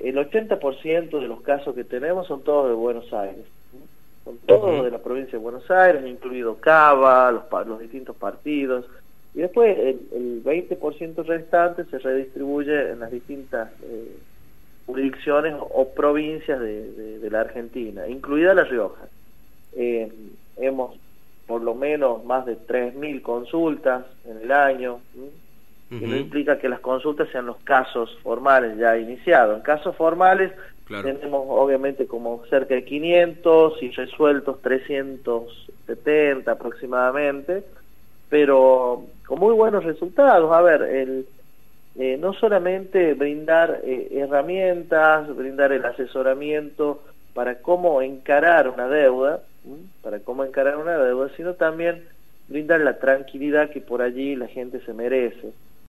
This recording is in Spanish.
el 80% de los casos que tenemos son todos de Buenos Aires. Son todos de la provincia de Buenos Aires, incluido Cava, los distintos partidos. Y después el 20% restante se redistribuye en las distintas jurisdicciones o provincias de la Argentina, incluida La Rioja. Hemos por lo menos más de 3.000 consultas en el año, que no implica que las consultas sean los casos formales ya iniciados. En casos formales tenemos obviamente como cerca de 500 y resueltos 370 aproximadamente, pero con muy buenos resultados. A ver, no solamente brindar herramientas, brindar el asesoramiento para cómo encarar una deuda, sino también brindar la tranquilidad que por allí la gente se merece.